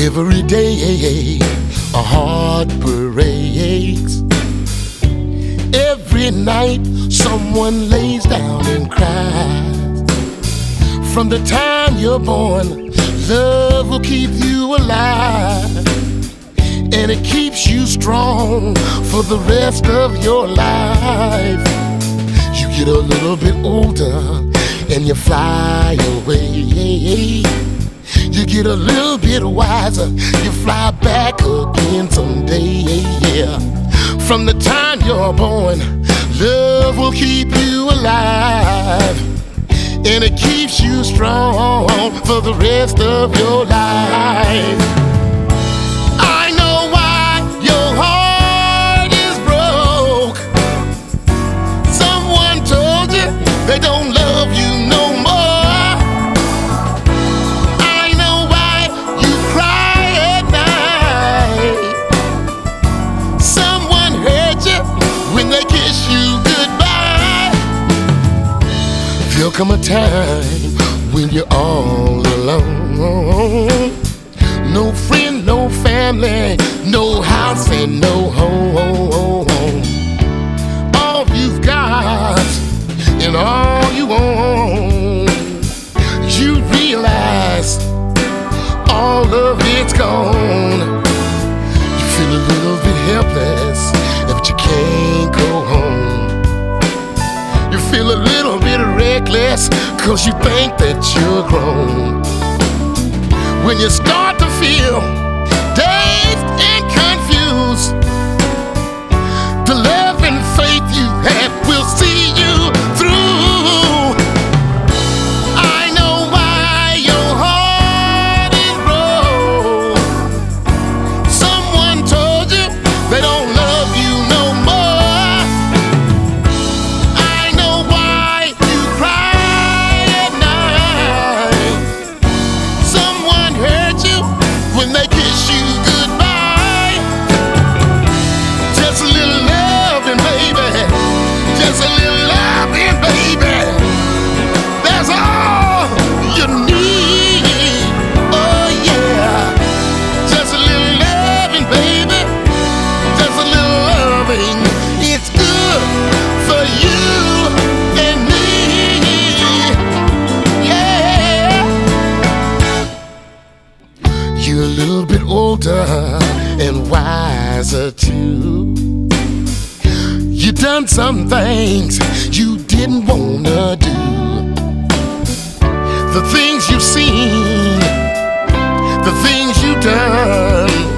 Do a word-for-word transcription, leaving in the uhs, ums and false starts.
Every day a heart breaks. Every night someone lays down and cries. From the time you're born, love will keep you alive, and it keeps you strong for the rest of your life. You get a little bit older and you fly away. You get a little bit wiser, you fly back again someday. Yeah. From the time you're born, love will keep you alive, and it keeps you strong for the rest of your life. I know why your heart is broke. Someone told you they don't love you no more. I know why you cry at night. Someone hurt you when they kiss you goodbye. There'll come a time when you're all alone. No friend, no family, no house and no home. All you've got and all you own, you realize all of it's gone. You feel a little bit helpless, but you can't go home. You feel a little bit reckless, cause you think that you're grown. When you start to feel dazed and confused, the love and faith you have will see you through. I know why your heart is broke. Someone told you they don't love you no more. I know why you cry at night. Someone hurt you when they kiss you goodbye. Just a little loving, baby. Just a little loving, baby. That's all you need. Oh yeah. Just a little loving, baby. Just a little loving. It's good for you and me. Yeah. You're a little bit older and wiser too. You done some things you didn't wanna do. The things you've seen, the things you've done,